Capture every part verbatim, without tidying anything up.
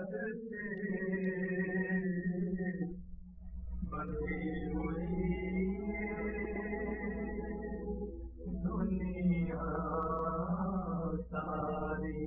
से बंधी हुई दुनिया सारी।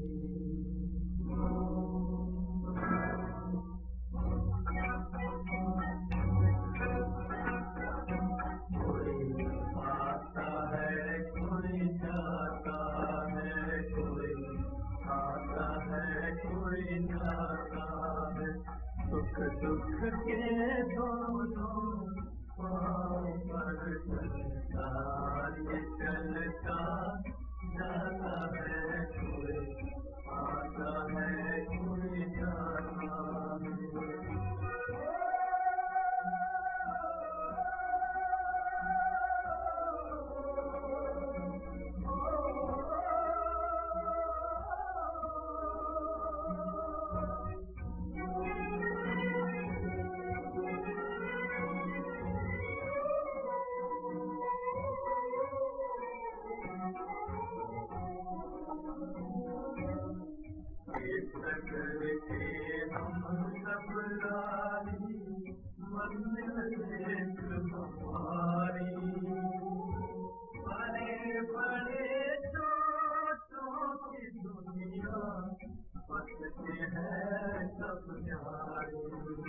कोई आता है कोई जाता है, कोई आता है कोई जाता है, सुख दुख के दोनों पाँव पर चलता ये चलता जाता है, कोई आता है कोई जाता है। नगर के हम सब लारी मंदिर एक हमारी, बड़े बड़े छोटों की दुनिया बसते हैं सब जारी।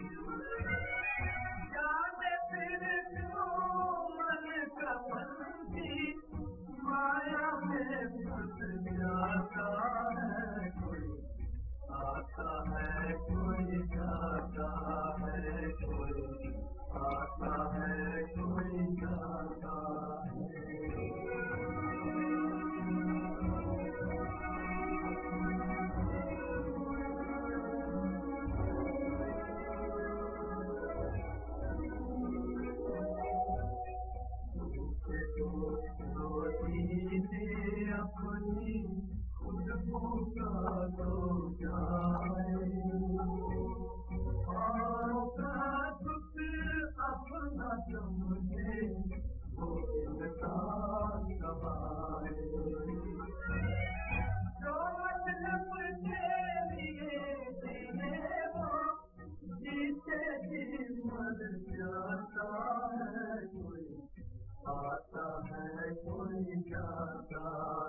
जाने फिर क्यों मन का बंदी माया में फंस जाता है, कोई आता है कोई जाता है, कोई आता है कोई जाता है। रोटी से अपनी खुद भूखा तो जाए, और का दुख अपना समझे वो इंसान कमाए। जो मतलब के लिए जिए वो जीते जी मर जाता है, कोई आता है कोई जाता